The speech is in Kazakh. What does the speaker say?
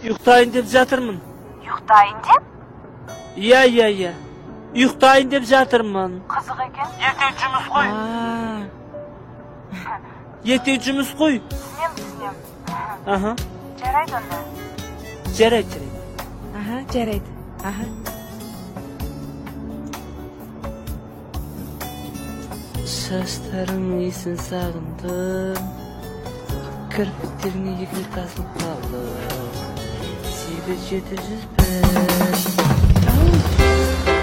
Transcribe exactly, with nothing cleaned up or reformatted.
Uykutayın dep жатырмын. Uykutayın dep? Iya, iya, iya. Uykutayın dep жатырмын. Kızık eken. Ертең жұмыс қой. Ертең жұмыс қой. Түсінем, түсінем. Аха. Жарайды онда. Жарайды, жарайды. Аха, жарайды. Аха. Шаштарың исін сағындым, кірпіктеріңе егіліп тасылып қалдым, сегіз жеті жүз бір.